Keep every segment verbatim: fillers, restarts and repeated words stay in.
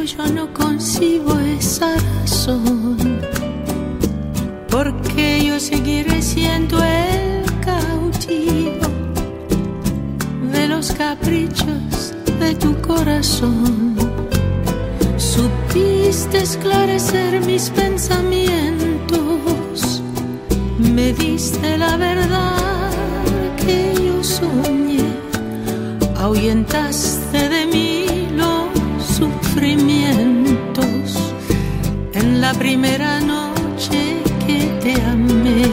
yo no concibo esa razón, porque yo seguiré siendo el cautivo de los caprichos de tu corazón. Supiste esclarecer mis pensamientos, me diste la verdad que yo soñé, ahuyentaste de mí los sufrimientos en la primera noche que te amé.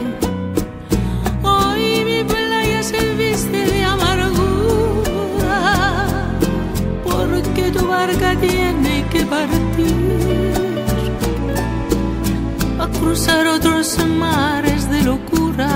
Hoy mi playa se viste de amargura, porque tu barca tiene que partir a cruzar otros mares de locura.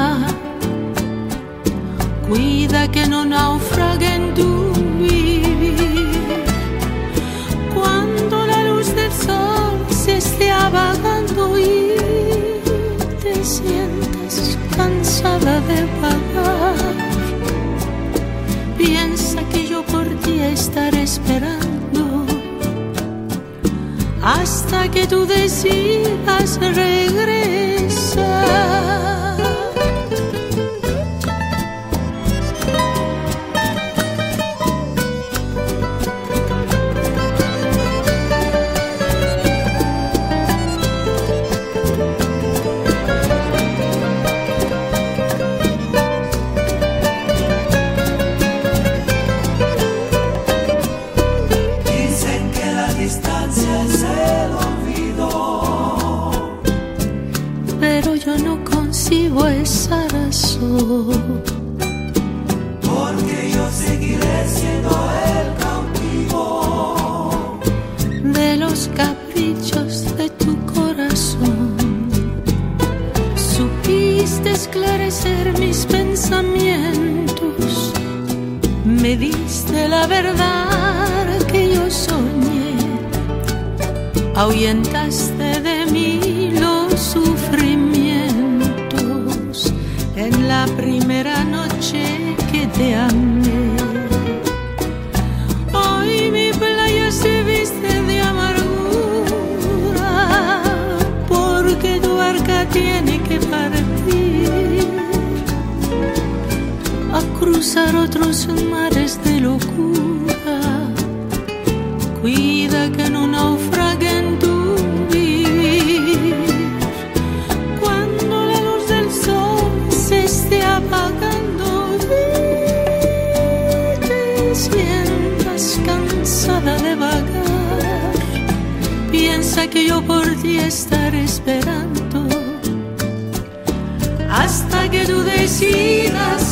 Cuida que no naufrague en tu vivir. Cuando la luz del sol se esté apagando y te sientas cansada de vagar, piensa que yo por ti estaré esperando hasta que tú decidas regresar. Pero yo no concibo esa razón, porque yo seguiré siendo el cautivo de los caprichos de tu corazón. Supiste esclarecer mis pensamientos, me diste la verdad que yo soñé, ahuyentaste de mí los sufrimientos en la primera noche que te amé. Hoy mi playa se viste de amargura, porque tu barca tiene que partir a cruzar otros mares de locura. Cuida que no naufrague en tu vivir. Cuando la luz del sol se esté apagando y te sientas cansada de vagar, piensa que yo por ti estaré esperando hasta que tú decidas